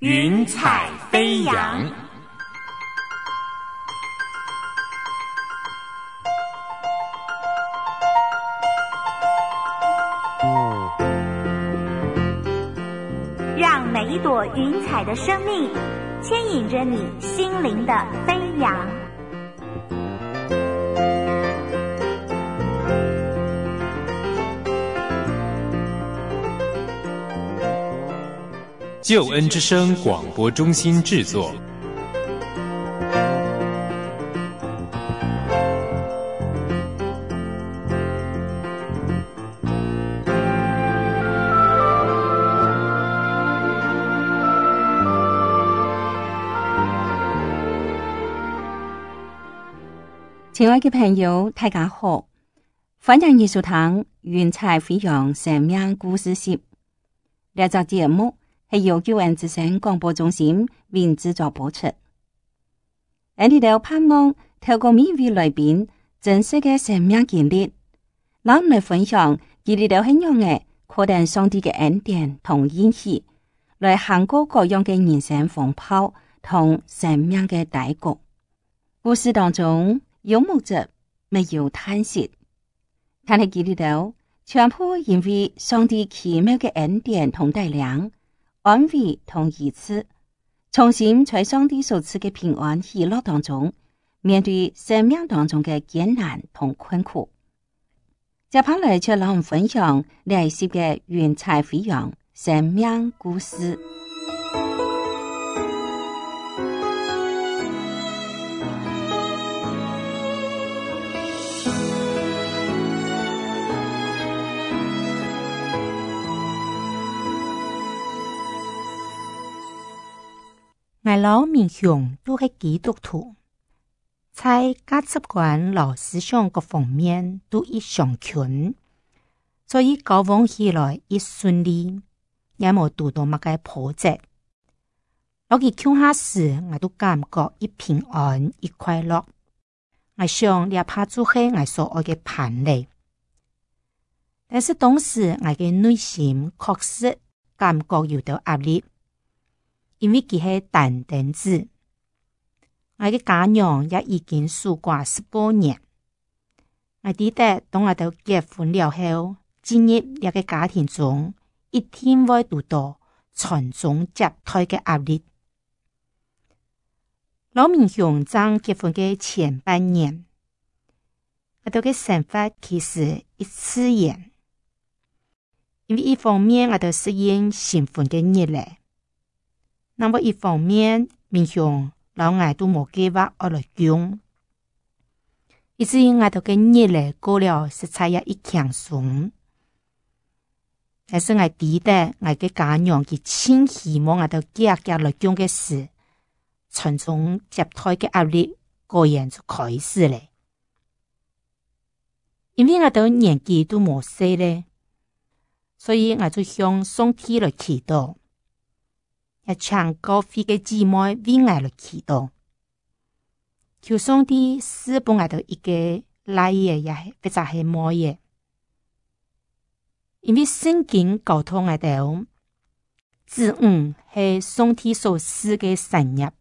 云彩飞扬。 让每一朵云彩的生命牵引着你心灵的飞扬。 救恩之声广播中心制作。 亲爱的朋友，大家好，歡迎你收聽雲彩飛揚生命故事集。呢集節目係由救恩之聲廣播中心為製作播出。喺呢度盼望透過每位來賓真實嘅生命經歷，讓我們分享佢哋都很樣嘅擴大上帝嘅恩典同恩賜，來行過各樣嘅人生風暴同生命嘅低谷。故事當中有目的，沒有嘆息，但係佢哋都全部因為上帝奇妙嘅恩典同帶領、安慰同醫治，重新在上帝所賜嘅平安喜樂當中，面對生命當中嘅艱難同困苦。接下來就讓我們分享呢一集嘅雲彩飛揚生命故事。 我老民雄都係基督徒，在價值觀和思想各方面都一相近，所以交往起來一順利，也冇遇到乜嘅波折。我佢傾下時，我都感覺一平安一快樂。我想呢怕就係我所愛嘅伴侶，但是當時我嘅內心確實感覺有到壓力。因為佢係單丁子，我嘅家娘也已經守寡18年。我記得當我哋結婚了後，進入一個家庭中，一定會遇到傳宗接代嘅壓力。老民雄爭結婚嘅前半年，我哋嘅生活其實一次元，因為一方面我哋適應新婚嘅日嚟。那麼一方面，民雄老外都冇計劃而來用，以至於我哋嘅日嚟過了實在也一輕鬆。但是我記得我嘅家娘佢千希望我哋家來用嘅事，傳宗接代嘅壓力個人就開始咧。因為我哋年紀都冇細咧，所以我就向上帝來祈禱。也請教會嘅姊妹為我來祈禱，求上帝賜俾我哋一個來嘢也係非常係冇嘢，因為聖經教導我哋，子女係上帝所賜嘅產業。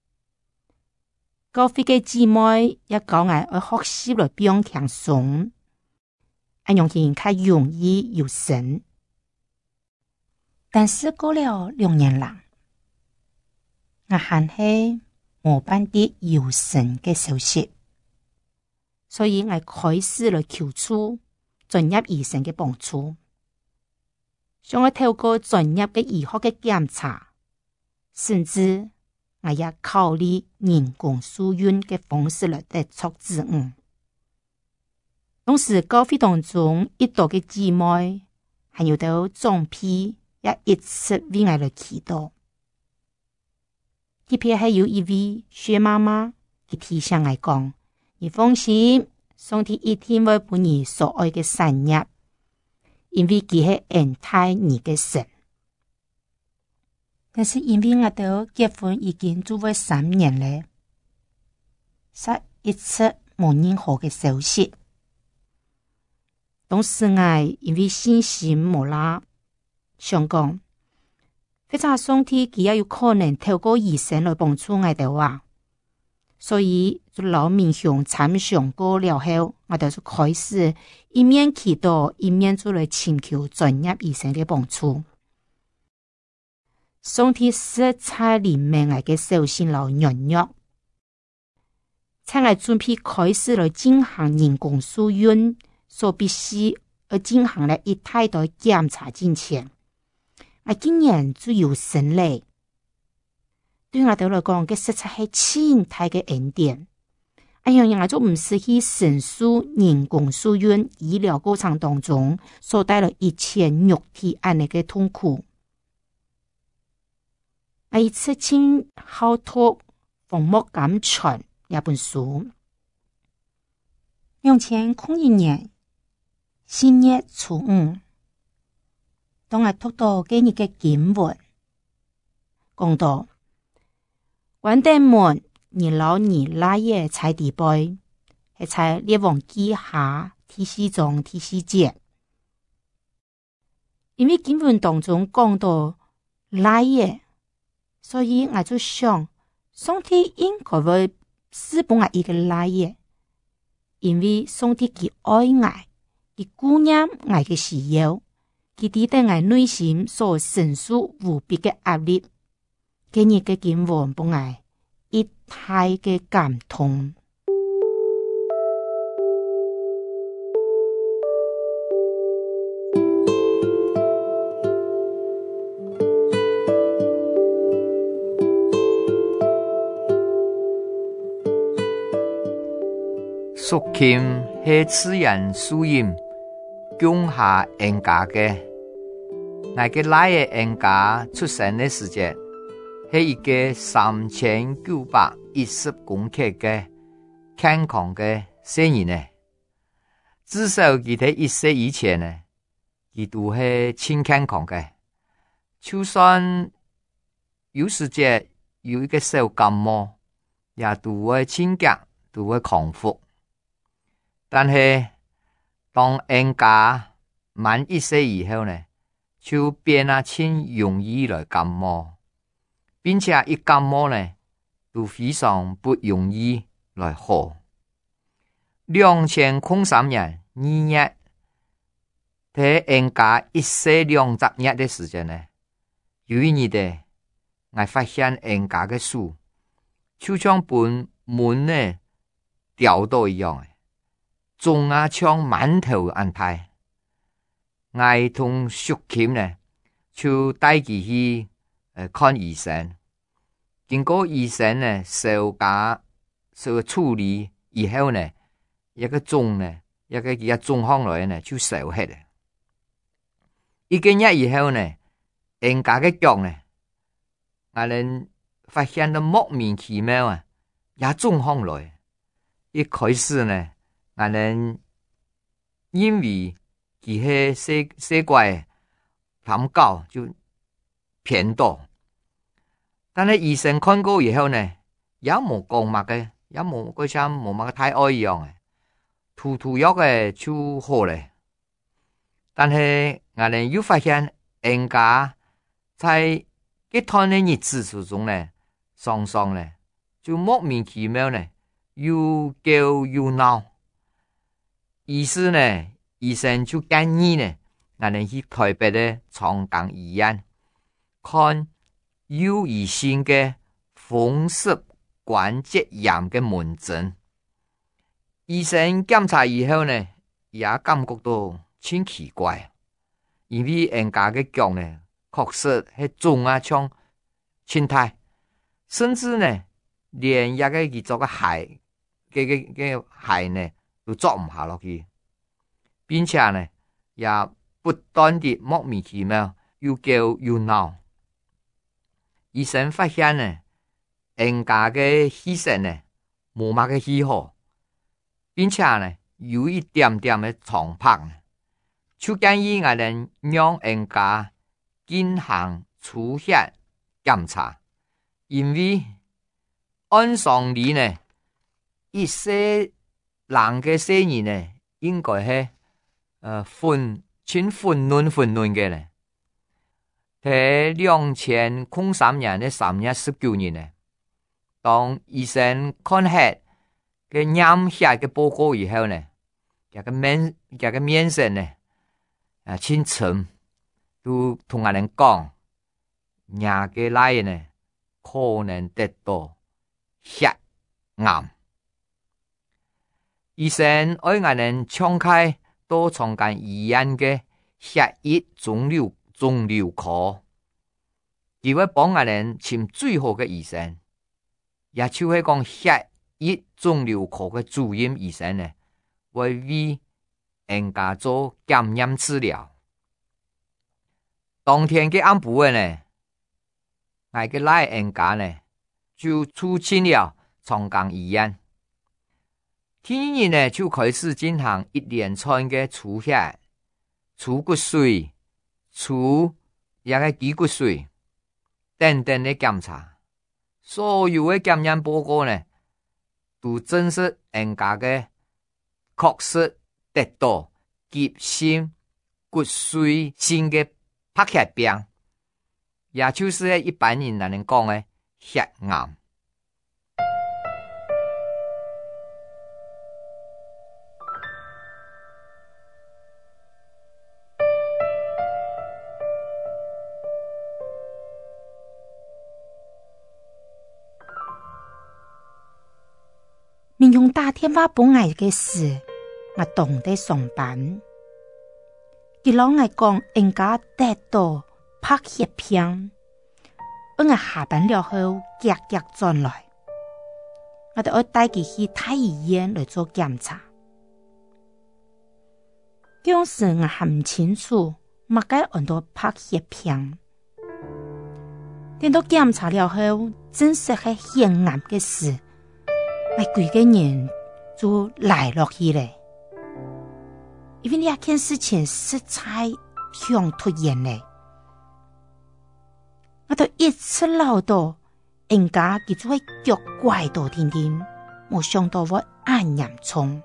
教會嘅姊妹也教我要學習來變輕鬆，讓人較容易有神。但是過了2年啦。我還係冇辦啲有神嘅消息，所以我開始來求助專業醫生嘅幫助，想我透過專業嘅醫學嘅檢查，甚至我也考慮人工受孕嘅方式來得出子女。當時教會當中一多嘅姊妹，還有到總批也一直為我來祈禱。特別係有一位薛媽媽，佢提醒我講：你放心，上帝一定會俾你所愛嘅產業，因為佢係恩待你嘅神。但是因為我哋結婚已經做咗3年咧，實一直冇任何嘅消息。當時我因為信心冇啦，想講或者上帝佢也有可能透過醫生來幫助我哋啊。所以就老民雄參詳過了後，我哋就開始一面祈禱，一面就來尋求專業醫生嘅幫助。上帝實在憐憫我嘅小心老軟弱，在我準備開始來進行人工受孕所必須而進行了一大堆檢查之前，我竟然就有生嘞。對我哋來講，嘅實在係千大嘅恩典。樣我就唔是去承受人工受孕醫療過程當中所帶來一切肉體安尼嘅痛苦。我一次親好讀馮木錦傳一本書，2001年4月初5，當我讀到今日嘅經文，講到關帝們二老二拉耶在地背，係在列王記下第4章第4節，因為經文當中講到拉耶。所以我就想，上帝應該會賜俾我一個拉耶，因為上帝佢愛我，佢顧念我嘅需要，佢知道我內心所承受無比嘅壓力，今日嘅經文俾我一大嘅感動。 屬kim係自然樹蔭種下恩家嘅，我嘅拉嘅恩家出生嘅時間係一個3910公克嘅健康嘅少年呢。至少佢喺1歲以前呢，佢都係清健康嘅。就算有時間有一個小感冒，也都會清潔，都會康復。但是當恩家滿1歲以後呢，就變得輕容易來感冒，並且一感冒呢，都非常不容易來好。2003年2月，喺恩家1歲20日的時間呢，有一日的我發現恩家嘅樹就像本門呢掉到一樣。種啊槍滿頭安排，我同淑琴呢就帶佢去看醫生。經過醫生呢手架所處理以後呢，一個種呢一個種康來呢就燒hết了。一個月以後呢，人家嘅腳呢，我哋發現得莫名其妙啊，也種康來。一開始呢。我哋因為佢係世怪貪高就偏多，但係醫生看過以後呢，也冇講乜嘅，也冇嗰陣冇乜太愛一樣嘅，塗藥嘅就好咧。但係我哋又發現，人家在一段嘅日子之中呢，常常呢就莫名其妙呢，又叫又鬧。於是呢，醫生就建議呢，我哋去台北的長庚醫院看有疑心嘅風濕關節炎嘅門診。醫生檢查以後呢，也感覺到真奇怪，因為人家嘅腳呢，確實係腫啊像青苔，甚至呢，連一個佢做個鞋嘅鞋呢，都做唔下落去，並且呢也不斷地莫名其妙又叫又鬧。醫生發現呢，人家嘅氣色呢冇乜嘅氣候，並且呢有一點點嘅瘡疱呢，就建議我哋讓人家進行出血檢查，因為按常理呢，一些人嘅生意呢，應該係粉嫩嘅呢。 在2003年的3月19日呢，當醫生看下嘅驗血嘅報告以後呢，個面色呢清沉，都同我哋講，廿個奶呢可能得到血癌。醫生愛我哋敞開到長庚醫院嘅血液腫瘤科，佢會幫我哋請最好嘅醫生，也就係講血液腫瘤科嘅主任醫生呢，會為人家做檢驗治療。當天嘅暗晡呢，我嘅奶人家呢就出進了長庚醫院。第二日呢，就開始進行一連串嘅出血、出骨髓、出一個肌骨髓等等嘅檢查。所有嘅檢驗報告呢，都證實人家嘅確實得到急性骨髓性嘅白血病，也就是一般人能講嘅血癌。 民用打電話幫我嘅事，我當地上班。佢老我講人家得到白血病，我下班了後急轉來，我就要帶佢去大醫院來做檢查。當時我還唔清楚乜解按到白血病，等到檢查了後，真實係血癌嘅事。我幾個人就來落去了，因為呢件事情實在太突然了，我就一直諗到人家佢就會腳拐到天天，冇想到我咁嚴重。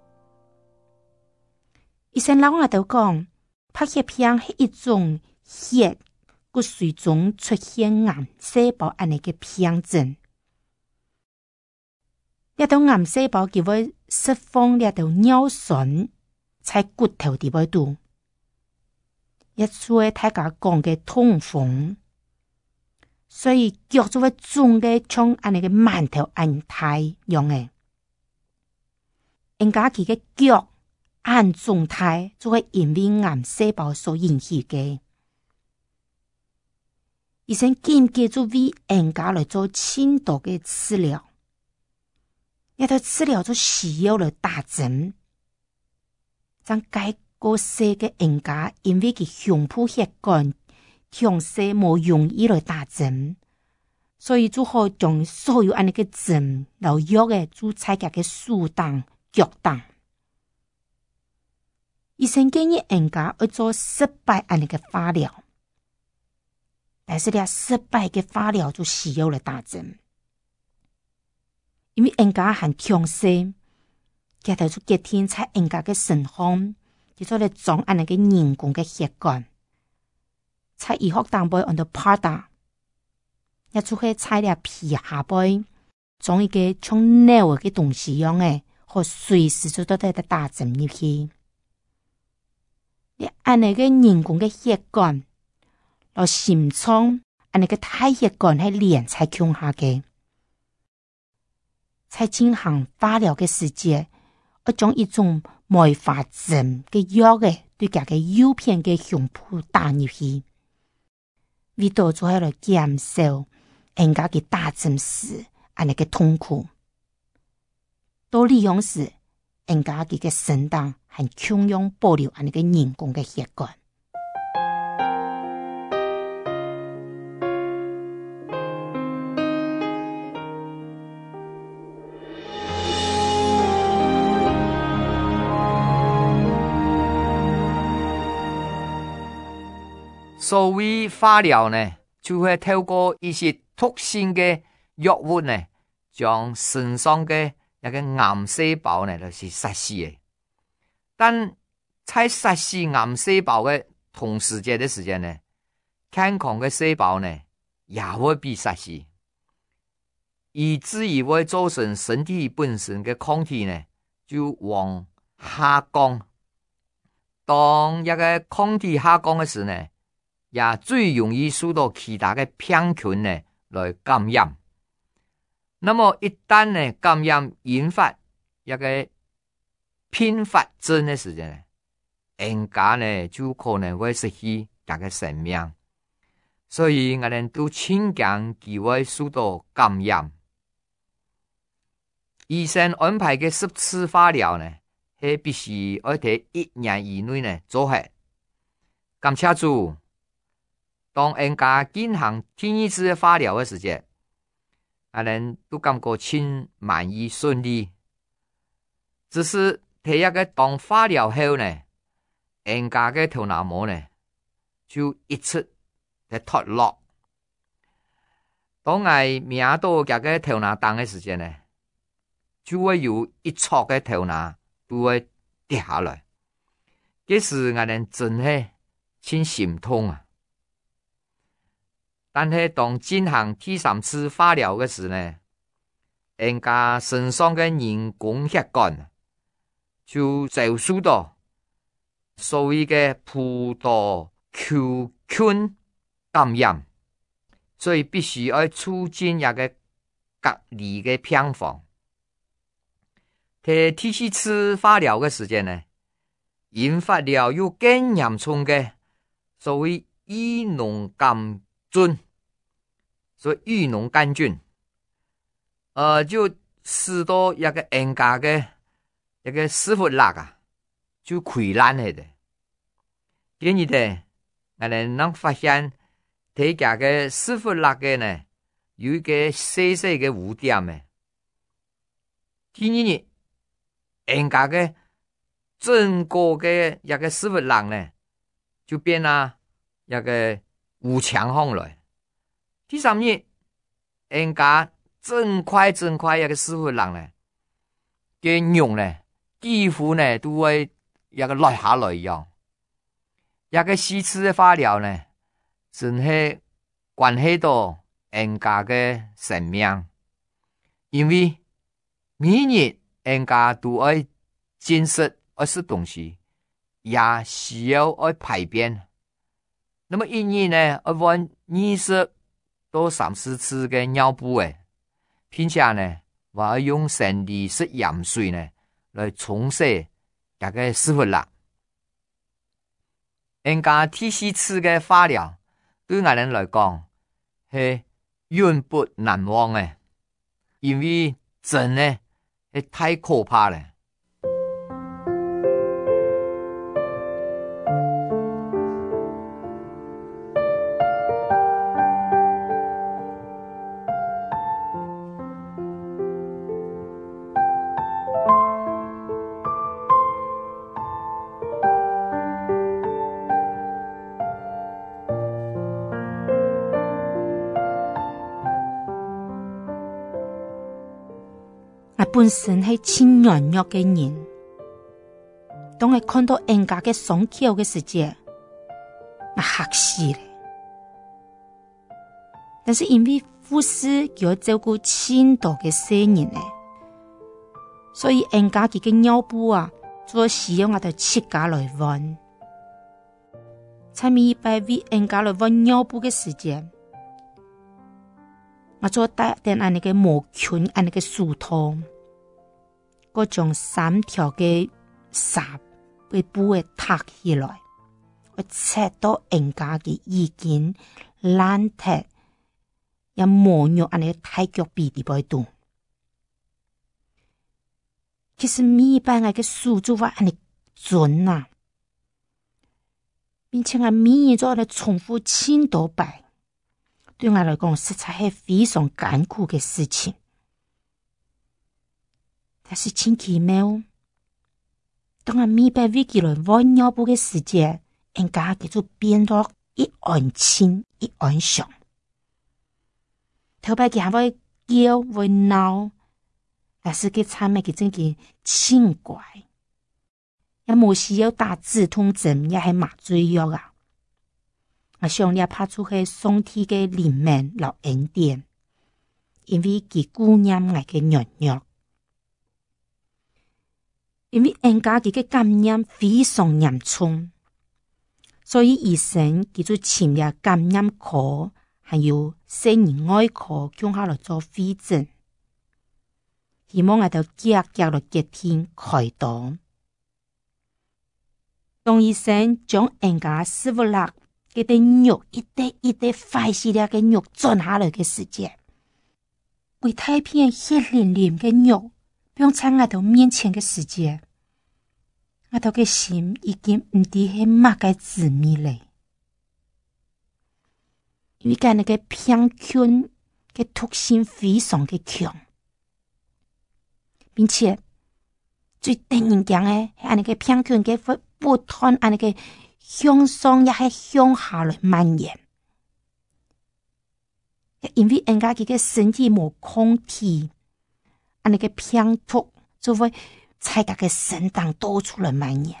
醫生老我就講，白血病係一種血骨髓中出現癌細胞咁樣嘅病症。呢道癌細胞佢會釋放呢道尿酸，在骨頭地位度，一出喺大家講嘅痛風，所以腳就會腫嘅像安尼嘅饅頭咁大樣嘅。人家佢嘅腳咁腫大，就會因為癌細胞所引起嘅。醫生緊急就為人家來做輕度嘅治療。一到治療就需要了打針，將該個細嘅人家因為佢胸部血管強細冇容易來打針，所以就好將所有安尼嘅針留藥嘅就採佢嘅手當腳當。醫生建議人家要做失敗安尼嘅化療，但是呢失敗嘅化療就需要了打針。因為人家很強勢，佢哋就決定在人家嘅身上，就做嚟裝安尼嘅人工嘅血管，在醫學當背按到拍打，一出去踩了皮下背，裝一個像腦嘅東西樣嘅，可隨時就都得打針入去。你安尼嘅人工嘅血管，落心臟安尼嘅大血管係連在胸下嘅。在進行化療嘅時節，我將一種梅花針嘅藥嘅對佢嘅右邊嘅胸部打入去，為到就係來減少人家嘅打針時安尼嘅痛苦。到利用時，人家嘅身當還強用保留安尼嘅人工嘅血管。 所謂化療呢，就會透過一些特性嘅藥物呢，將身上嘅一個癌細胞呢，就是殺死嘅。但在殺死癌細胞嘅同時間呢， 健康的细胞呢，也会被杀死，以至于会造成身体本身的抗体呢，就往下降。当一个抗体下降的时呢，也最容易受到其他的病菌呢来感染。那么一旦呢感染引发一个并发症的时间呢，人家呢就可能会失去他的生命，所以我们都倾向机会受到感染。醫生安排嘅10次化療呢，係必須要喺1年以內呢做下。感謝主，當人家進行第2次化療嘅時節，我們都感覺很滿意順利。只是第一個當化療後呢，人家嘅頭腦膜呢就一直在脫落。當我命到這個頭腦當嘅時間呢，就會有一撮嘅頭腦都會跌下來。這時我哋真係很心痛啊！但係當進行第3次化療嘅時呢，人家身上嘅人工血管就遭受到所謂嘅葡萄球菌感染，所以必須要住進一個隔離嘅病房。喺第4次化療嘅時間呢，引發了有更嚴重嘅所謂乙型桿菌，所以乙型桿菌，就使到一個人家嘅一個絲滑肋啊，就潰爛嚟嘅。因此呢，我哋能發現睇家嘅絲滑肋嘅呢，有一個細細嘅污點嘅。第二日，人家嘅整個嘅一個絲滑肋呢，就變啊一個污牆風來。第3日，人家整塊一個絲滑肋呢，嘅肉呢，幾乎呢都會一個落下來一樣。一個4次嘅化療呢，真係關係到人家嘅生命，因為每日人家都愛進食愛吃東西，也需要愛排便。那麼一日呢，要換20到30次嘅尿布誒，並且呢，我要用生理食鹽水呢來沖洗一個絲滑肋。人家第4次嘅化療，對我人來講係永不難忘嘅，因為真呢係太可怕了。 我本身係很軟弱嘅人，當我看到人家嘅傷口嘅時節，我嚇死了。但是因為護士要照顧很多嘅細人呢，所以人家佢嘅尿布啊，就需要我哋自家來換。在每一擺為人家來換尿布嘅時節，我就帶點安尼個毛巾，安尼個樹頭，嗰種3條嘅紗被布嘅搭起來，我切到人家嘅衣襟、爛踢，也毛肉安尼太腳鼻地背度。其實每一擺我嘅樹就話安尼準啊，並且我每日做嚟重複10多擺。對我來講，實在係非常艱苦嘅事情。但是很奇妙，當我每擺為佢來換尿布嘅時節，人家佢就變咗一安靜一安詳。頭擺佢還會叫會鬧，但是佢慘嘅佢真係輕乖，也冇需要打止痛針，也係麻醉藥啊。 我想你拍出去上天嘅怜悯和恩典，因為佢顧念我嘅軟弱，因為人家佢嘅感染非常嚴重，所以醫生佢就簽了感染科，還有細人外科，叫下來做會診，希望我哋夾落決定開刀。當醫生將人家師傅勒佢啲肉一塊一塊壞死了嘅肉轉下來嘅時間，為太片血淋淋嘅肉變在我哋面前嘅時間，我哋嘅心已經唔知係乜嘅滋味嚟。因為佢那個病菌嘅毒性非常嘅強，並且最得人驚嘅係那個病菌嘅會不斷那個向上也係向下來蔓延，因為人家佢嘅身體冇抗體，那個病毒就會在佢嘅身當到處來蔓延。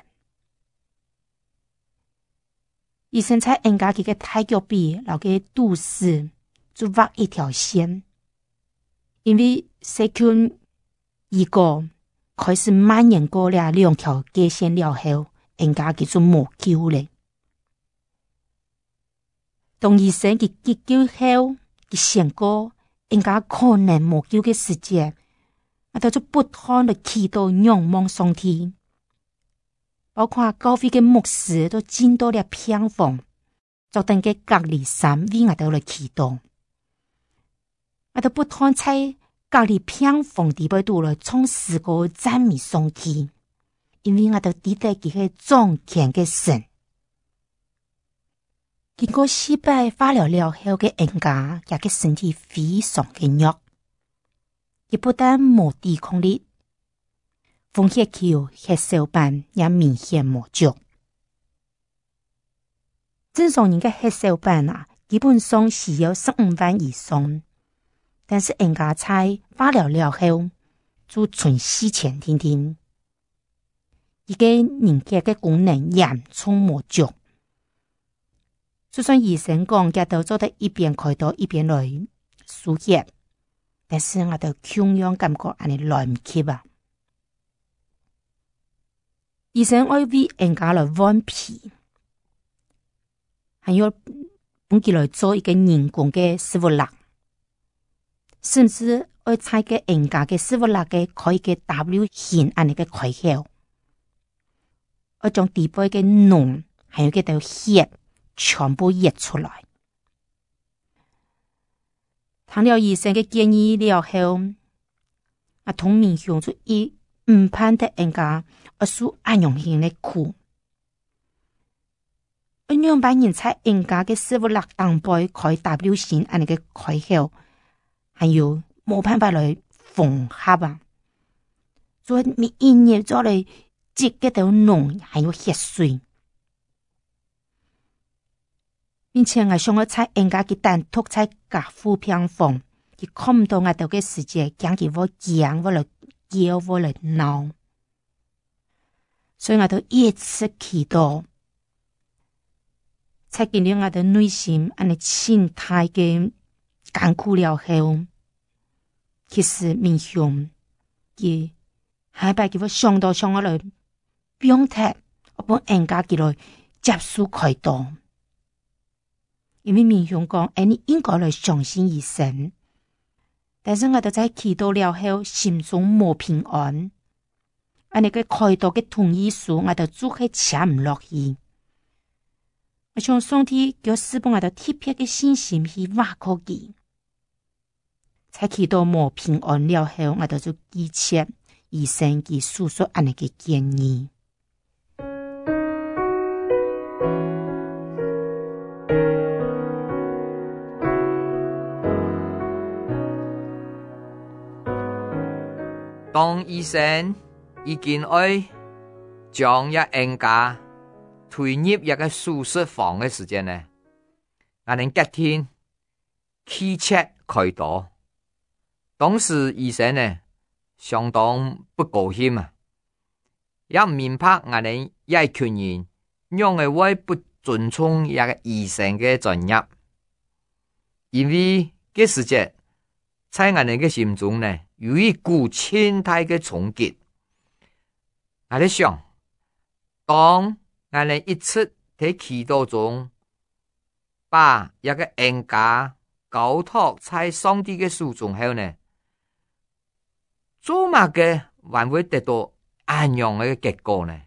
醫生在人家佢嘅太腳臂老嘅肚臍就畫一條線，因為細菌一個開始蔓延過了兩條界線了後，人家佢就冇救了。當醫生佢急救後，佢想過人家可能冇救嘅時間，我就不斷地祈禱仰望上天。包括教會嘅牧師都進到了病房，就等佢隔離3為我哋來祈禱。我哋不斷在隔離病房地背度來唱詩歌讚美上天，因為我哋記得佢係掌權嘅神。經過失敗化療了後嘅人家，佢嘅身體非常嘅弱，佢不但冇抵抗力，紅血球、血小板也明顯冇足。正常人嘅血小板基本上是有15萬以上，但是人家在化療了後就存4000天天，一個人格嘅功能嚴重冇足。就算醫生講佢都做得一邊開刀一邊來輸血，但是我都同樣感覺安尼來唔及啊！醫生愛為人家來換皮，還要本佢來做一個人工嘅師傅勒，甚至愛採個人家嘅師傅勒嘅開個 W 型安尼嘅開口，愛將地背嘅膿還有嗰條血全部溢出來。聽了醫生嘅建議了後，同民眾就唔盼得人家受安樣型嘅苦。2萬人在人家嘅師傅勒當背開 W 型安尼嘅開口，還有冇辦法來縫合啊！所以每一日做嚟積嗰條膿還有血水。並且我想我在人家嘅單獨在隔護病房，佢看唔到我哋嘅時間，驚佢會驚我來叫我來鬧，所以我都一直祈禱，才見到我哋內心安尼心態嘅艱苦了後，其實面向佢下擺佢會想到我來表態，我幫人家佢來接受開刀。因為民眾講，你應該來相信醫生，但是我哋在祈禱了後，心中冇平安。那個開刀嘅同意書，我哋做係簽唔落去。我想上天叫師傅我哋特別嘅信心去挖過佢，在祈禱冇平安了後，我哋就記切醫生佢所說那個建議。 當醫生已經愛將一人家推入一個手術房嘅時間呢，我哋決定開切開刀。當時醫生呢相當不高興啊，也唔明白我哋一群人用嘅會不尊重一個醫生嘅專業，因為嘅時節在我哋嘅心中呢，有一股千大嘅衝擊。我哋想，當我哋一直喺祈禱中，把一個恩家交託在上帝嘅手中後呢，做乜嘅還會得到安樣嘅結果呢？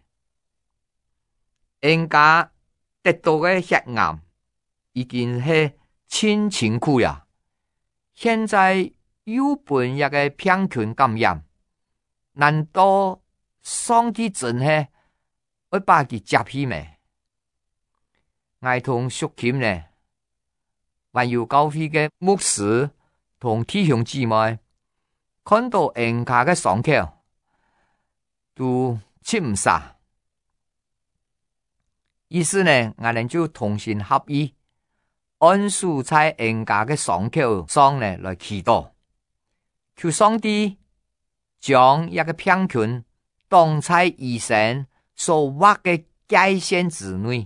恩家得到嘅血癌已經係千辛苦呀，現在又本一個病菌感染，難道上帝真係會把佢接起咩？我同屬謙呢，還有教會嘅牧師同弟兄姊妹，看到恩家嘅傷口都吃唔晒，於是呢，我哋就同心合意，按數在恩家嘅傷口上呢來祈禱，求上帝將一個病菌當在醫生所畫嘅界線之內，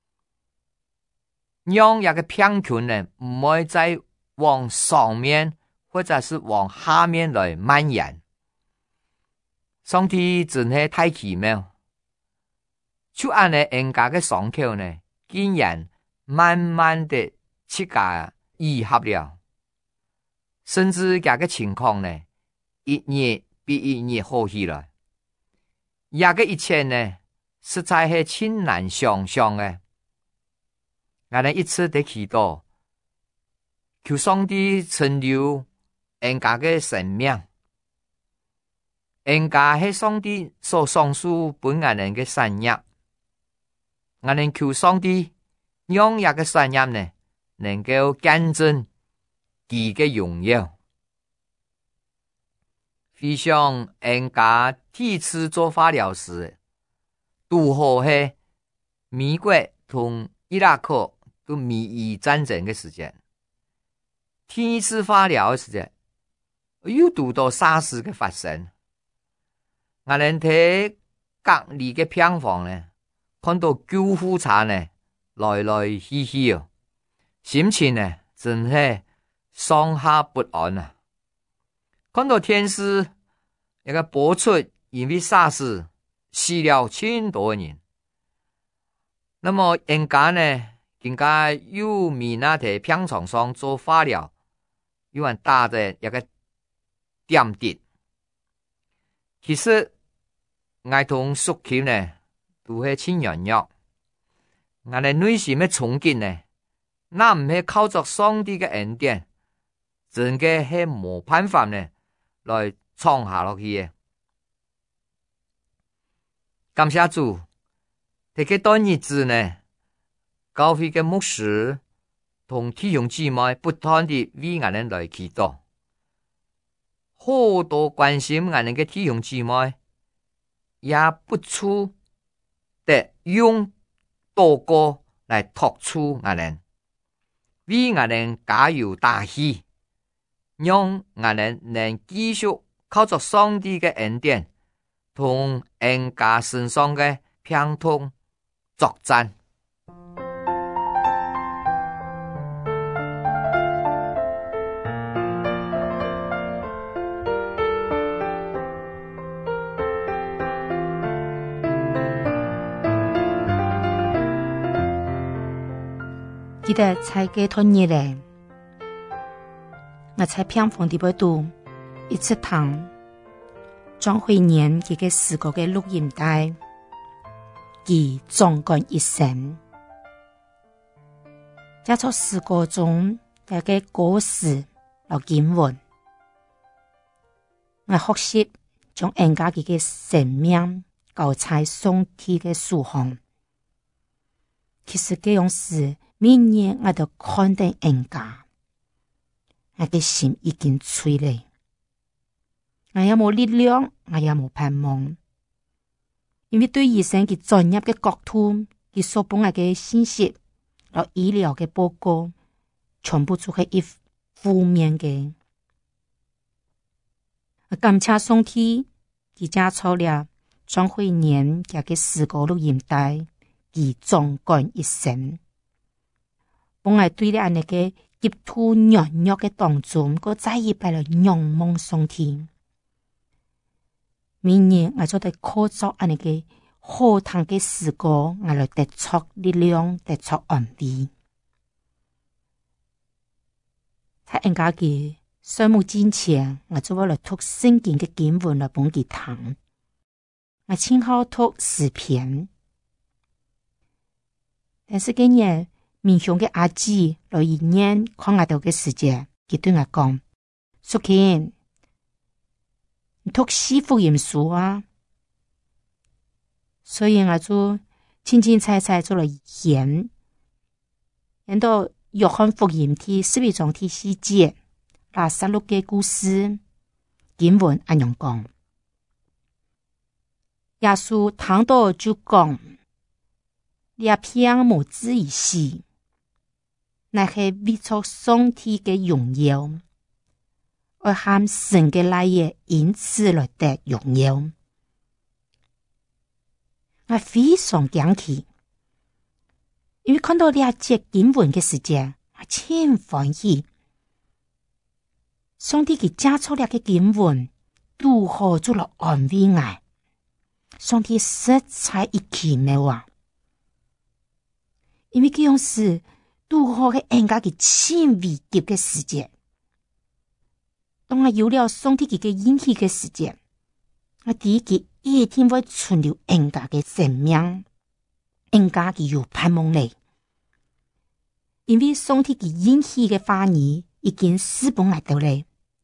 讓一個病菌呢唔會再往上面或者是往下面來蔓延。上帝真係太奇妙，就按呢恩家嘅傷口呢，竟然慢慢地切架愈合了，甚至這個情況呢，一年比一年好起來。這個一切呢，實在係千難想象嘅。我哋一直地祈禱，求上帝存留恩家嘅生命。恩家係上帝所賞賜本我哋嘅產業，我哋求上帝讓這個產業呢，能夠見證佢嘅榮耀。回想恩家第一次做化療時，拄好係美國同伊拉克都美伊戰爭嘅時間，第一次化療嘅時間，又拄到SARS嘅發生。我哋睇隔離嘅病房呢，看到救護車呢來來去去哦，心情呢真係上下不安啊！看到電視一個播出，因為SARS死了千多人，那麼恩家呢更加又咪那喺病床上做化療，有人打着一個點滴。其實我同屬佢呢都係親人約，我哋內心嘅衝擊呢，那唔係靠着上帝嘅恩典，真嘅係冇辦法呢來創下落去嘅。感謝主，喺這段日子呢，教會嘅牧師同弟兄姊妹不斷地為我哋來祈禱，好多關心我哋嘅弟兄姊妹，也不出的用禱告來托出我哋，為我哋加油打氣，讓我哋能繼續靠着上帝嘅恩典，同恩家身上嘅病痛作戰。 記得在這段日咧，我在病房裡邊度一直聽張惠年佢嘅詩歌嘅錄音帶，佢壯觀一生。在從詩歌中嘅歌詞和經文，我學習將恩家佢嘅生命交在上帝嘅手上。其實這樣事，每年我都看到恩家，我嘅心已經碎了，我也冇力量，我也冇盼望，因為對醫生佢專業嘅角度，佢所幫我嘅信息，和醫療嘅報告，全部都係一負面嘅。我感謝上帝，佢加錯了張惠年嘅詩歌錄音帶， 其壯觀一生。本來對咧那個急土軟弱嘅當中，個再一擺了仰望上天。明年我做得靠作那個好聽嘅詩歌，我來得出力量，得出安慰。喺人家嘅歲末之前，我做咗嚟讀聖經嘅經文來幫佢聽。我親好讀詩篇，但是今日面向嘅阿姊來一年看我到嘅時節，佢對我講：淑琴，你讀四福音書啊！所以我就清清彩彩做了研到約翰福音第11章第4節，拉撒路嘅故事，經文咁樣講。耶穌聽到就講：這片無子而死，乃係為咗上帝嘅榮耀，而喊神嘅來也因此來得榮耀。我非常驚奇，因為看到呢一節經文嘅時間，我真歡喜。上帝佢加出嚟嘅經文，如何做了安慰我？上帝實在一奇妙啊！因為佢樣是如何嘅人家嘅親危急嘅時間，當我有了上帝佢嘅應許嘅時間，我第一個一定會存留人家嘅生命，人家嘅有盼望嚟。因為上帝嘅應許嘅話語已經釋放嚟到嚟，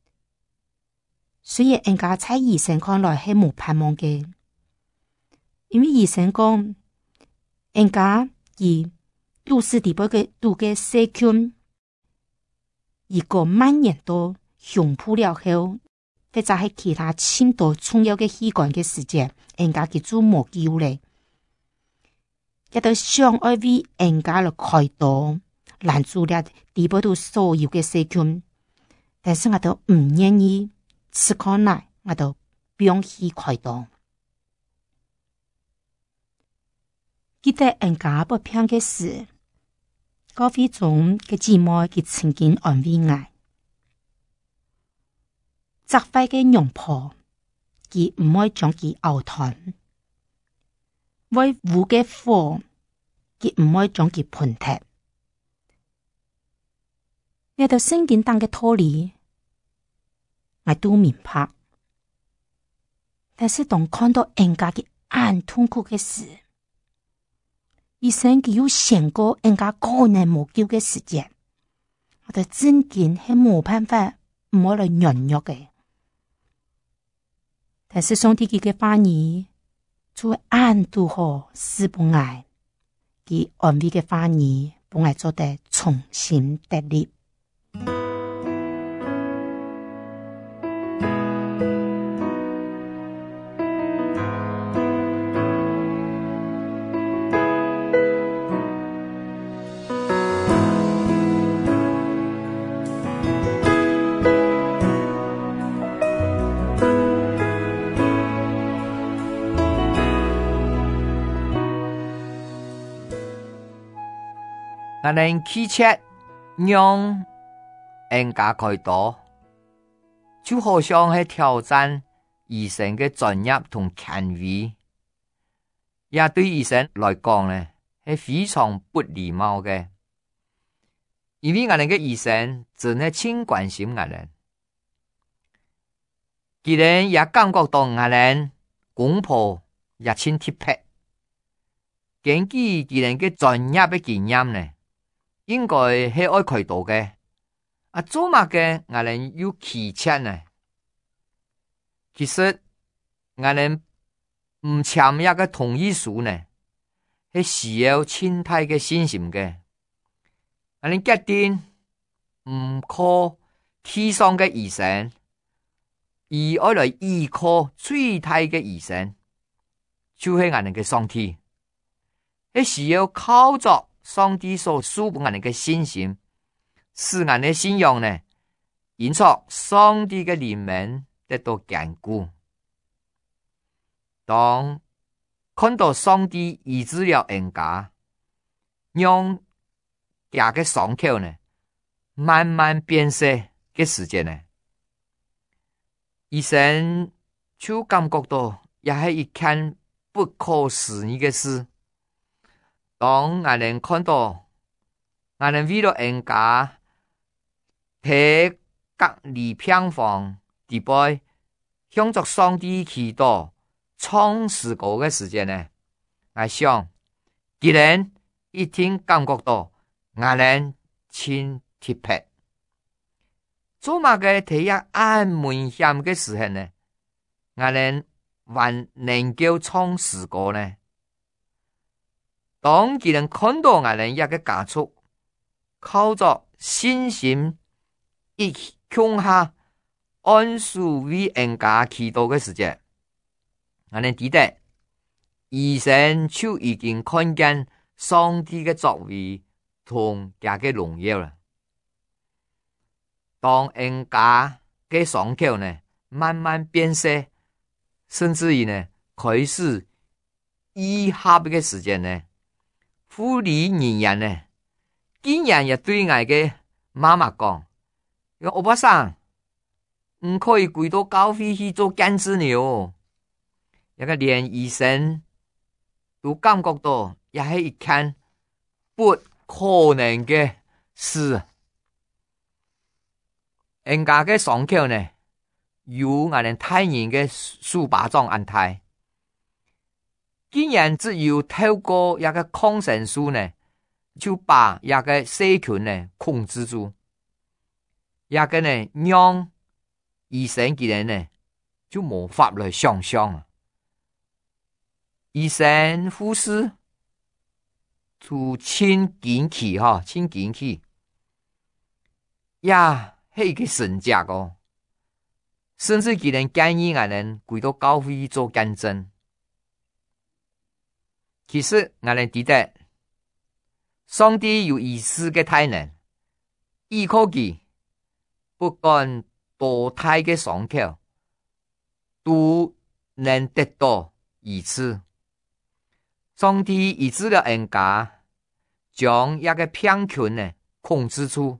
雖然人家在醫生看來係冇盼望嘅，因為醫生講人家以都市地波嘅度嘅細菌，一個蔓延到胸部了後，或者係其他深度重要嘅器官嘅時間，人家嘅做冇救咧，一到上愛為人家嚟開刀，攔住了地波度所有嘅細菌，但是我都唔願意，此刻來我都不用去開刀。記得人家不偏嘅事，高飛中嘅姊妹佢曾經安慰我。責壞嘅娘婆，佢唔會將佢熬斷；為護嘅火，佢唔會將佢噴踢。呢度聖經當嘅道理，我都明白。但是當看到人家嘅暗痛苦嘅事，醫生佢有想過人家可能無救嘅時間，我哋真見係冇辦法唔好嚟軟弱嘅。但是上帝嘅話語，做暗度好是不愛，佢安慰嘅話語，不愛做得重新得力。 我哋祈切讓人家開刀，就好像係挑戰醫生嘅專業同權威，也對醫生來講呢係非常不禮貌嘅。因為我哋嘅醫生真係真關心我哋，佢哋也感覺到我哋公婆也真貼迫，根據佢哋嘅專業嘅經驗呢，應該係愛開刀嘅，做乜嘅我哋要祈切呢？其實我哋唔簽一個同意書呢，係需要親大嘅信心嘅。我哋決定唔靠天上嘅醫生，而愛來依靠最大嘅醫生，就係我哋嘅上帝，係需要靠着上帝所賜予我哋嘅信心，使我哋嘅信仰呢，因着上帝嘅憐憫得到堅固。當看到上帝医治了人家，让他的伤口呢慢慢变色的时间呢，醫生就感覺到也是一件不可思議的事。當我們看到我們為了人家喺隔離病房地背向着上帝祈禱唱詩歌的時間呢，我想既然一定感覺到我們親貼迫，做乜嘅睇一暗危險嘅時候呢，我們還能夠唱詩歌呢？當佢哋看到我們一個家族靠着信心一向下按數為人家祈禱嘅時節，我哋記得醫生就已經看見上帝嘅作為同佢嘅榮耀啦。當人家嘅傷口呢慢慢變色，甚至於呢開始醫合嘅時間呢，護理人員呢竟然也對我嘅媽媽講：歐巴桑，唔可以跪到教會去做見證了。一個連醫生都感覺到也係一件不可能嘅事。人家嘅傷口呢，由我哋太人嘅書包裝安排，竟然只有透過一個抗生素呢，就把一個細菌呢控制住，一個呢讓醫生嘅人呢就無法來想象。醫生護士就親堅持哈，親堅持呀。係一個神蹟哦，甚至佢哋建議我哋跪到教會做見證。其實我哋記得，上帝有醫治嘅大能，依靠佢，不管多大嘅傷口，都能得到醫治。上帝醫治了人家，將一個病菌呢控制住。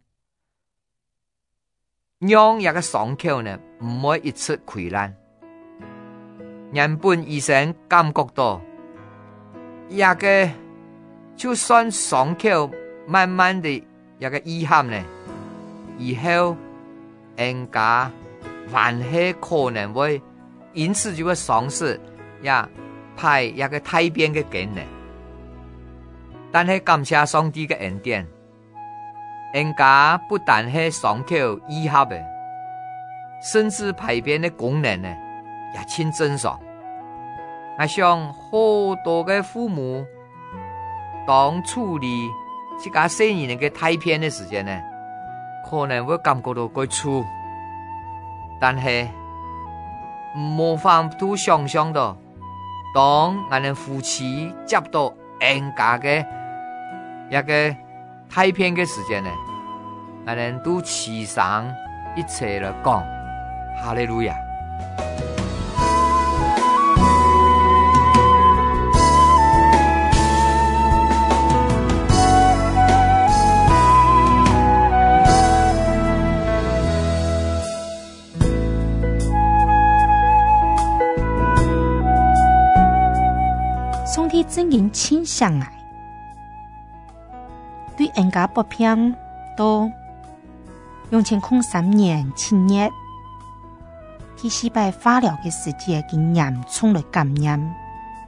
讓一個傷口呢唔會一次潰爛。原本醫生感覺到一個就算傷口慢慢的一個遺憾呢，以後人家還是可能會因此就會喪失也派一個太平的功能。但是感謝上帝的恩典，人家不但係傷口醫好的，甚至排便的功能呢也挺正常。我想好多嘅父母當處理這個細年嘅太便的時間呢，可能會感覺到佢粗，但係無法度想象到，當我哋夫妻接到人家嘅一個太便嘅時間呢，我哋都齊上一齊嚟講哈利路亞。 上帝真人親相愛，對人家不偏到2003年7月，第4擺化療嘅時節嘅嚴重嚟感染，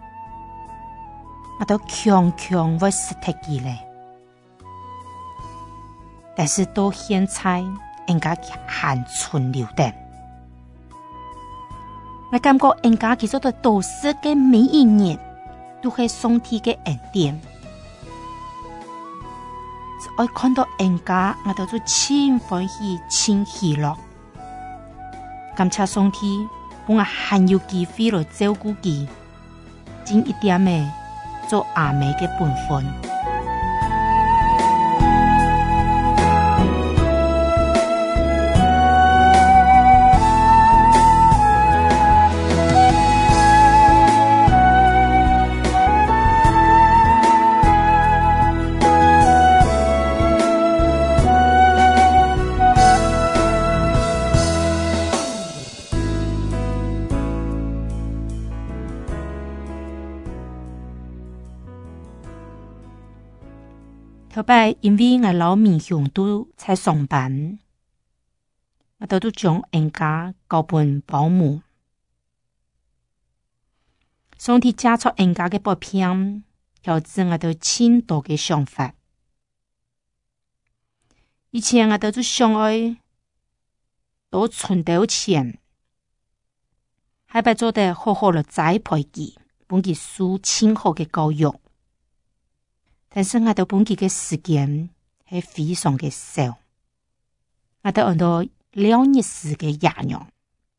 我都強會死脫佢咧。但是到現在，人家還存留的，我感覺人家其實都都是嘅每一年。都係上帝嘅恩典，我看到人家，我都做真歡喜、真喜樂。感謝上帝，幫我還有機會來照顧佢，盡一點嘅做阿妹嘅本分。 头摆因为我老面兄都在上班，我都将人家交给保姆。上帝加出人家的薄片，调整我都千多的想法。以前我都想爱多存到钱，还把做得好好的栽培佢，本佢受千好的教育。但是我都本佢嘅时间係非常嘅少，我都按到2日時嘅爺娘。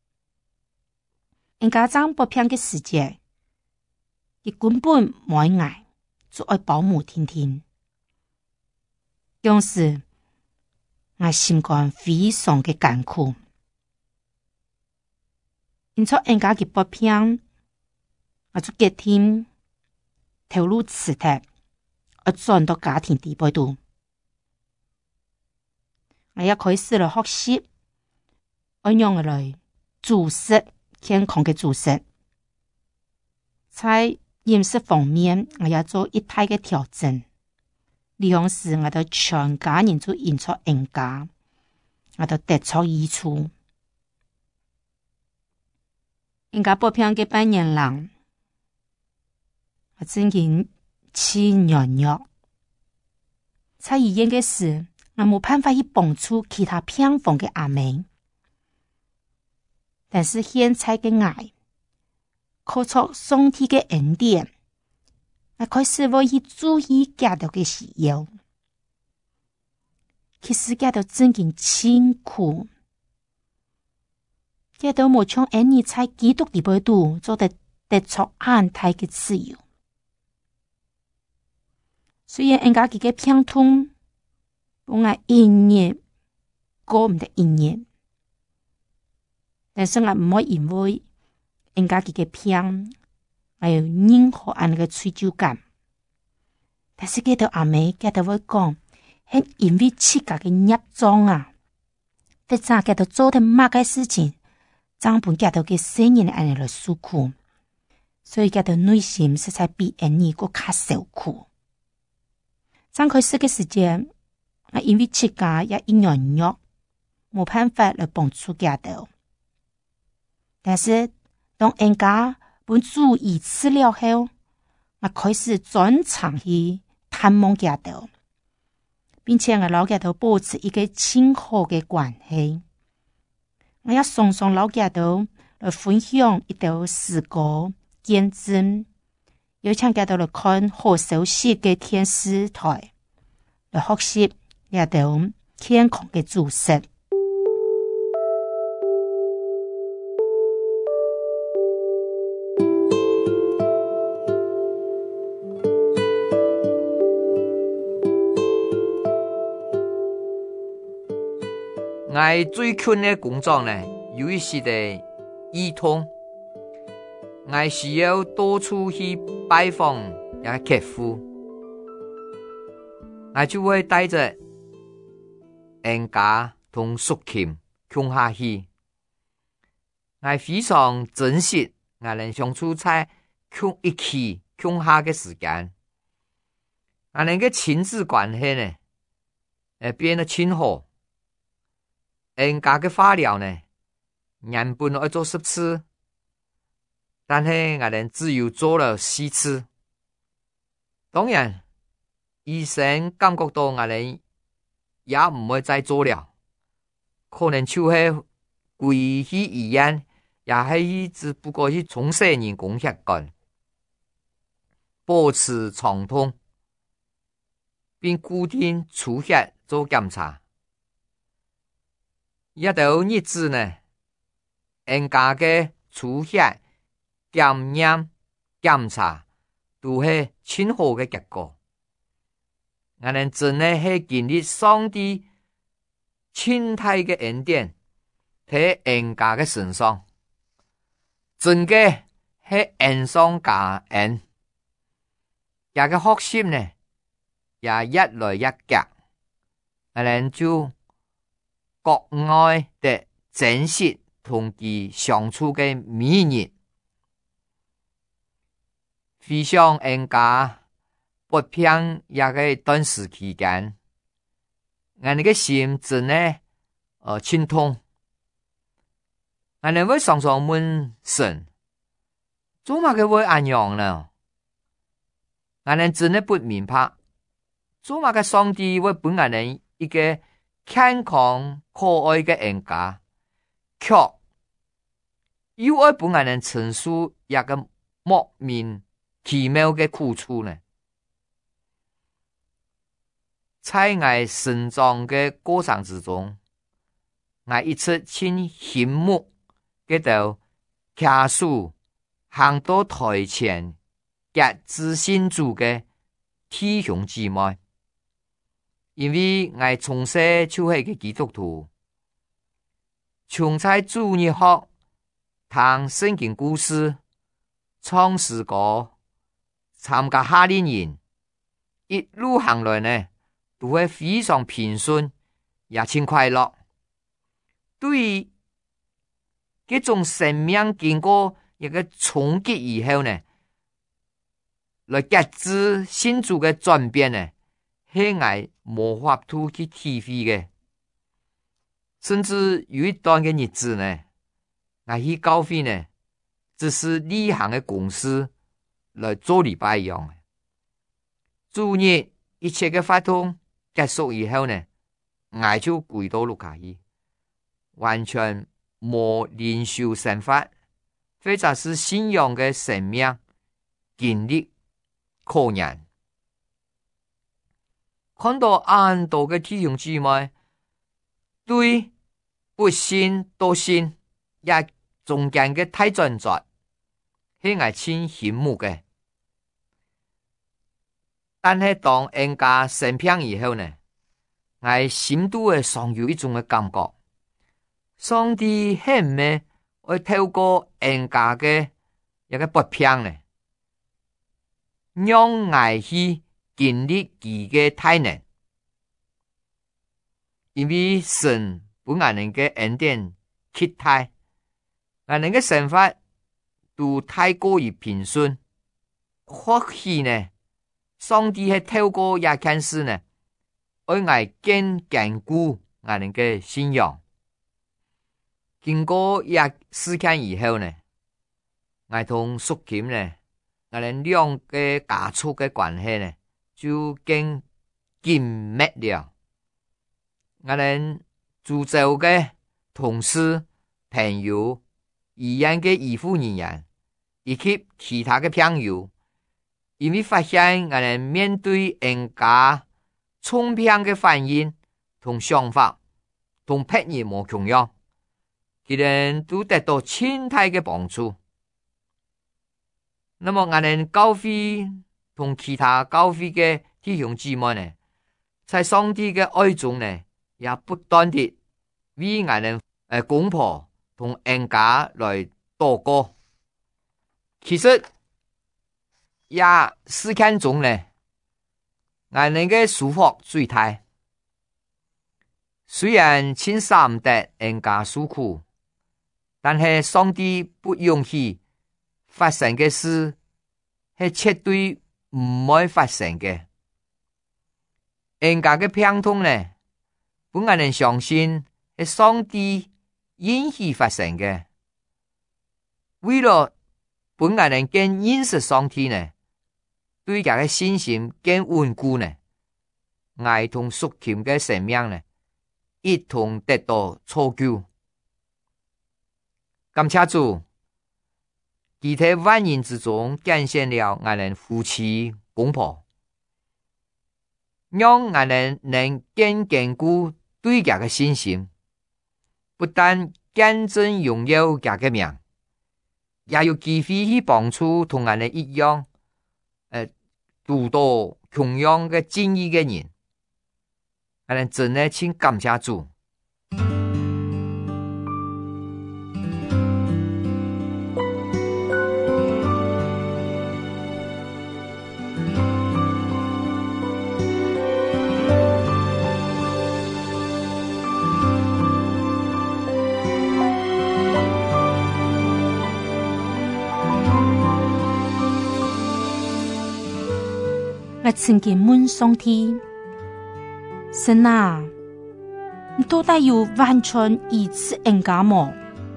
人家爭薄片嘅時節，佢根本冇捱，做愛保姆天天。當時我心肝非常嘅艱苦，因出人家嘅薄片，我就決定投入辭職。我轉到家庭地位度，我也開始了學習，我用來煮食健康嘅煮食，在飲食方面我要做一大嘅調整。利用時我哋全家人做演出人家，我哋得出益處。人家薄片嘅半年lang，我真經千軟弱，在醫院嘅時，我冇辦法去幫助其他病房嘅阿妹，但是現在嘅愛，靠出上帝嘅恩典，我開始會去注意家頭嘅需要。其實家頭真經辛苦，家頭冇像恩兒在基督地位度做得出安泰嘅自由。雖然人家佢嘅病痛，我係一年過唔得一年，但是我唔可以因為人家佢嘅病，我有任何安嘅追求感。但是佢到阿妹，佢就會講，係因為自家嘅業障啊，得咋佢就做得乜嘅事情，將本佢就嘅生人安嚟受苦，所以佢就內心實在比人兒個較受苦。剛開始嘅時間，我因為自家也一軟弱，冇辦法來幫助家頭。但是當人家本注意治療後，我開始專程去探望家頭，並且我老家頭保持一個親好嘅關係。我也常常老家頭來分享一道詩歌見證。有請家頭來看好熟悉嘅電視台，來學習家頭健康嘅煮食。 我最近嘅工作呢，有一時嘅醫痛。我需要到處去拜訪也客戶，我就會帶着人家同屬親共下去。我非常珍惜我能相處在一起共下嘅時間，我哋嘅親子關係呢，變得親好。人家嘅化療呢，原本要做10次。但是我哋只有做了4次。當然，醫生感覺到我哋也唔會再做了，可能就是歸去醫院，也係只不過是從小人工血管，保持暢通，並固定出血做檢查。一到日子呢，人家嘅出血檢驗檢查都係親好嘅結果，我哋真係係經歷上帝親大嘅恩典喺人家嘅身上，真嘅係恩上加恩，也嘅學習呢也越來越強，我哋就國外的珍惜同佢相處嘅美人。非常人家不平也个短时期間，我哋嘅心真呢清痛。我哋會常常問神，做乜嘅會安樣呢？我哋真係不明白，做乜嘅上帝會俾我哋一個健康可愛嘅人家，卻又會俾我哋承受一個莫名其妙嘅苦楚呢？在我成長嘅過程之中，我一直很羨慕嗰度騎樹行到台前夾自信主嘅弟兄姊妹，因為我從小就係個基督徒，從在主日學聽聖經故事、唱詩歌、參加夏令營，一路行來呢，都會非常平順，也很快樂。對於這種生命經過一個衝擊以後呢，來夾知信主嘅轉變呢，係我無法度去體會嘅。甚至有一段嘅日子呢，我去教會呢，只是例行嘅公事來做禮拜用嘅。主日一切嘅活動結束以後呢，我就跪到碌下去，完全冇靈修生活，或者是信仰嘅生命經歷可言。看到很多嘅弟兄姊妹對不信到信也中間嘅大轉折，係我真羨慕嘅。但係當人家生病以後呢，我心都會常有一種嘅感覺，上帝係唔係會透過人家嘅一個不平呢，讓我去經歷佢嘅大能，因為神俾我哋嘅恩典期待，我哋嘅生活都太過於平順，或許呢，上帝係透過一件事呢，為我更堅固我哋嘅信仰。經過一時間以後呢，我同淑琴呢，我哋兩個家族嘅關係呢，就更緊密了。我哋周遭嘅同事、朋友、醫院嘅醫護人員，以及其他嘅朋友，因為發現我哋面對人家聰明嘅反應同想法，同別人冇同樣，佢哋都得到很大嘅幫助。那麼我哋教會同其他教會嘅弟兄姊妹呢，在上帝嘅愛中呢，也不斷地為我哋公婆同人家來禱告。其實也時間中呢，我哋嘅舒服最大。雖然親三得人家受苦，但係上帝不容許發生嘅事係絕對唔會發生嘅。人家嘅病痛呢，本我哋相信係上帝允許發生嘅。為了本我哋更認識上帝呢，對佢嘅信心更穩固呢，愛同屬天嘅生命呢，一同得到造就。感謝主，佢喺萬人之中揀選了我哋夫妻公婆，讓我哋能更堅固對佢嘅信心，不但見證榮耀佢嘅名，也有機會去幫助同我哋一樣度到同樣嘅境遇嘅人。我哋真係請感謝主。 曾經問上帝：神啊，你到底有完全醫治人家嗎？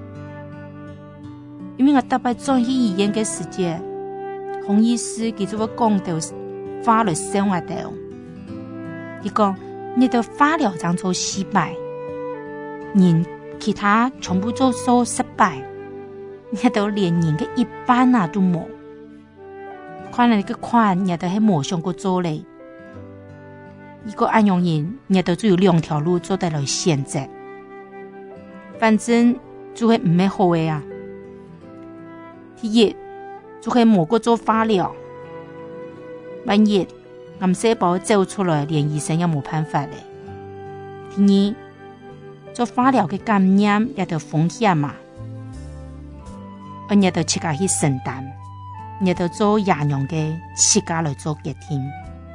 因為我特別在意醫院嘅時節，洪醫師佢就會講到化療生活到，佢講你的化療將做失敗，人其他全部都做失敗，你都連人嘅一半啊都冇。看嚟個款，你都係冇想過做嘞。一個安陽人，你都只有兩條路做得來選擇，反正就係唔係好嘅啊。第一，就係冇個做化療，萬一癌細胞走出來，連醫生也冇辦法嘞。第二，做化療嘅感染也都風險嘛，而你都自家去承擔。你都做亞陽嘅自家來做決定，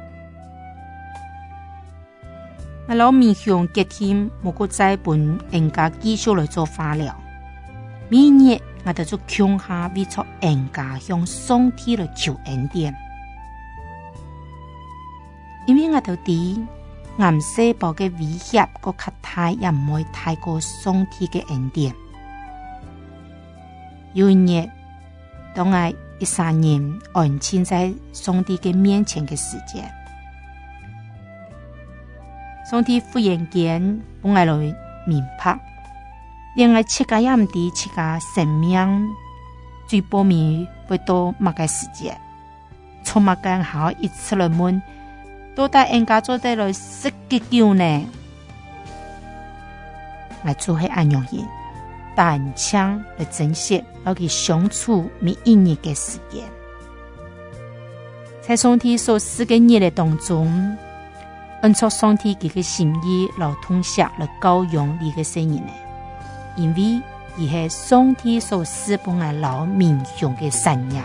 我老面向決定冇個再本人家繼續來做化療，每日我都做強下為咗人家向上帝來求恩典，因為我都知癌細胞嘅威脅個較大，也唔會太過上帝嘅恩典。有一日，當我13年安靜在上帝嘅面前嘅時間，上帝忽然間幫我來明白，連我自家也唔知自家生命最後面會到乜嘅時間，從乜間好一出來問，到底人家做得來食幾久呢？我做係安陽人。單槍來珍惜，要去相處每一日嘅時間，在上帝所賜嘅日嘅當中，按照上帝佢嘅心意來通曉來教養你嘅生命呢，因為佢係上帝所賜幫我老民雄嘅產業。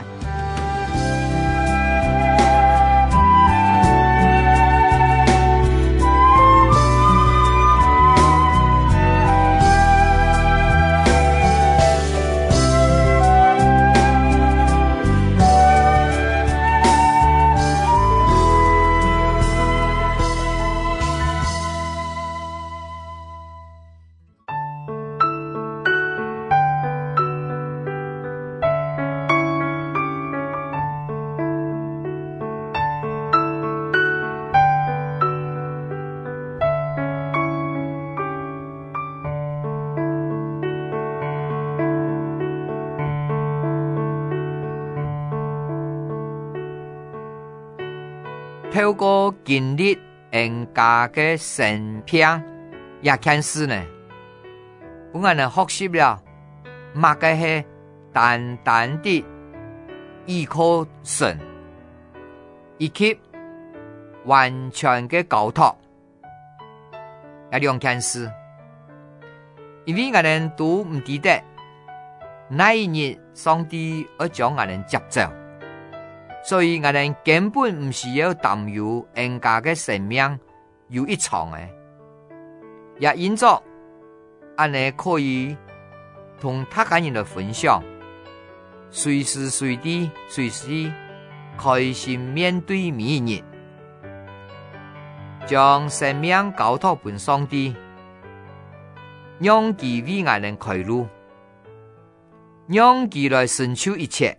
透過經歷人家嘅生平也件事呢，我哋學習了乜嘅係單單的依靠神，以及完全嘅交託，有兩件事。因為我哋都唔記得那一日上帝要將我哋接走。所以我哋根本唔需要擔憂人家嘅生命有一場嘅，也因着我哋可以同他家人來分享，隨時隨地隨時開心面對每一日，將生命交託俾上帝，讓佢為我哋開路，讓佢來成就一切。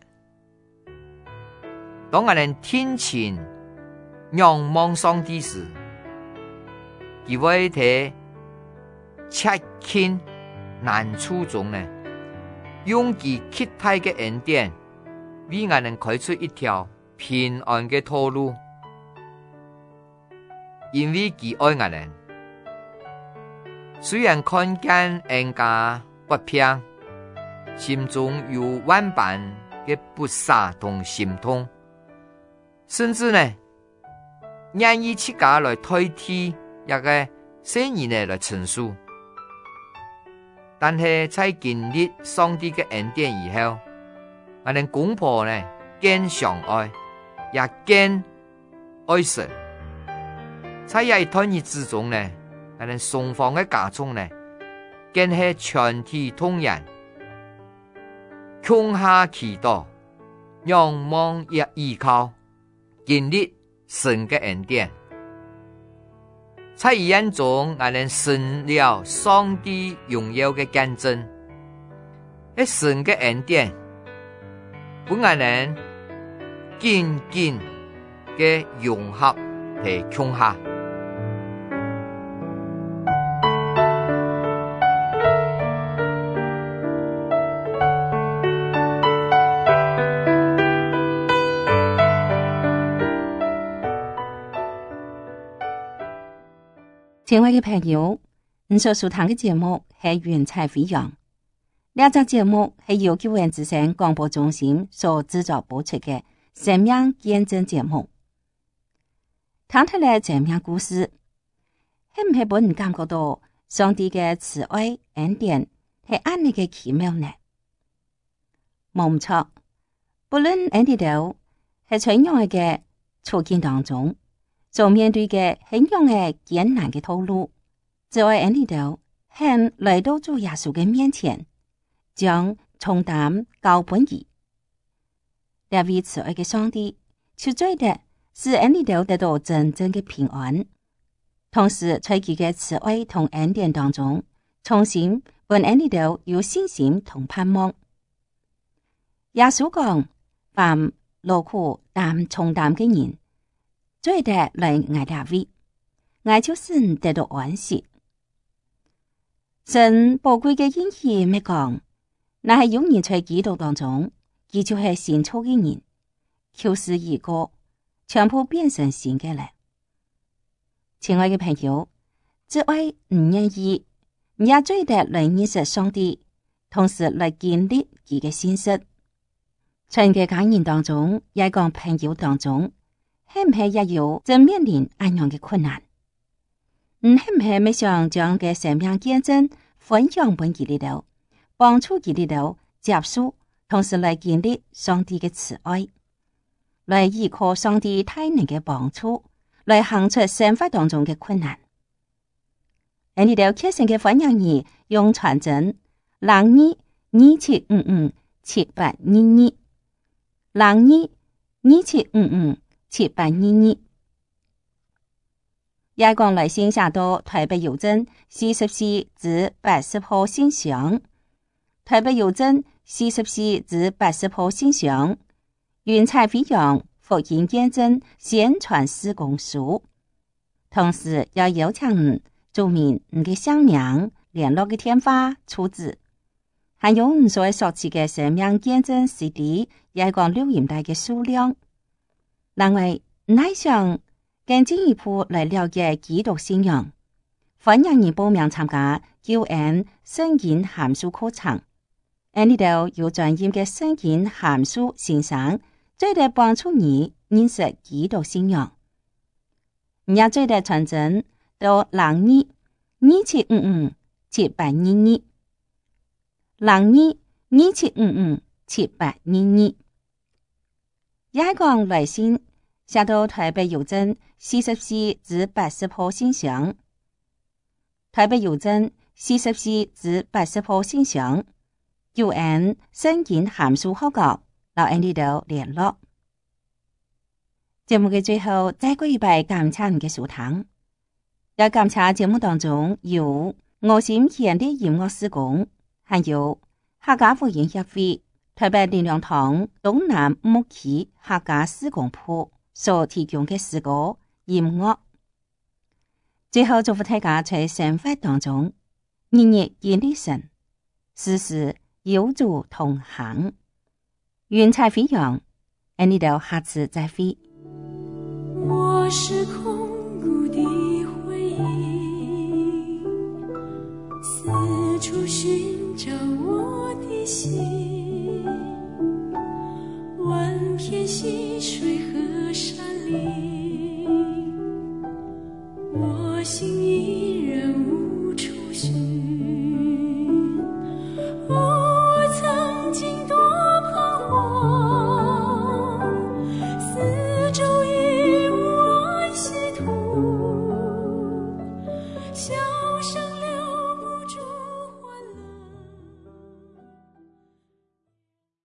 當我哋天前仰望上帝時，佢會喺切近難處中呢，用佢極大嘅恩典，為我哋開出一條平安嘅道路。因為佢愛我哋，雖然看見人家不平，心中有萬般嘅不捨同心痛。甚至呢，願意自家來代替一個聖人來陳述，但是在經歷上帝嘅恩典以後，我哋公婆呢更相愛，也更愛神。在一段日子中呢，我哋雙方嘅家中呢，更係全體同仁，共下祈禱，仰望也依靠。經歷神嘅恩典。在伊眼中，我能成了上帝荣耀嘅見證。喺神嘅恩典，本我能緊緊嘅融合同強下。 親愛嘅朋友，你所收聽嘅節目係雲彩飛揚。呢集節目係由救援之聲廣播中心所製作播出嘅生命見證節目。聽出嚟生命故事，係唔係俾人感覺到上帝嘅慈愛恩典係安尼嘅奇妙呢？冇唔錯，不論喺呢度係怎樣嘅處境當中，所面對嘅係樣嘅艱難嘅道路，只要喺呢度肯來到主耶穌嘅面前，將重擔交俾佢。呢位慈愛嘅上帝，就最的使喺呢度得到真正嘅平安，同時在佢嘅慈愛同恩典當中，重新俾喺呢度有信心同盼望。耶穌講：凡勞苦擔重擔嘅人，最得來愛大位，愛就是得到安息。神寶貴嘅應許咪講，那係有人在基督當中，佢就係新造嘅人，舊事已過，全部變成新嘅了。親愛嘅朋友，只愛唔願意，也最得來認識上帝，同時來建立佢嘅信息。在嘅家人當中，也講朋友當中，係唔係也有正面臨安樣嘅困難？係唔係咪想將嘅生命見證分享俾佢哋度，幫助佢哋度接受，同時來建立上帝嘅慈愛，來依靠上帝大能嘅幫助，來行出生活當中嘅困難。喺呢度決心嘅分享兒用傳真0227557822，0227557822。也講來信寫到台北郵政44至80號信箱，台北郵政44至80號信箱，雲彩飛揚福音見證宣傳事工處。同時要邀請你注明你嘅姓名、聯絡嘅電話、住址，還有你所索取嘅生命見證 CD， 也講錄音帶嘅數量。另外，你還想更進一步來了解基督信仰，歡迎你報名參加救恩聖經函數課程。喺呢度有專業嘅聖經函數先生，最得幫助你認識基督信仰。也最得傳真到0227557822，0227557822。也講來信寫到台北郵政44至80號信箱，台北郵政44至80號信箱，救恩聖經函數號角，留喺呢度聯絡。節目嘅最後，再過一拜感謝你嘅收聽，要感謝節目當中有我心獻的音樂事工，還有客家福音協會台北靈糧堂東南牧區客家事工鋪所提供嘅詩歌音樂。最後祝福大家在生活當中日日見的神，時時有主同行。雲彩飛揚，喺呢度下次再會。 我是空谷的回憶，四處尋找我的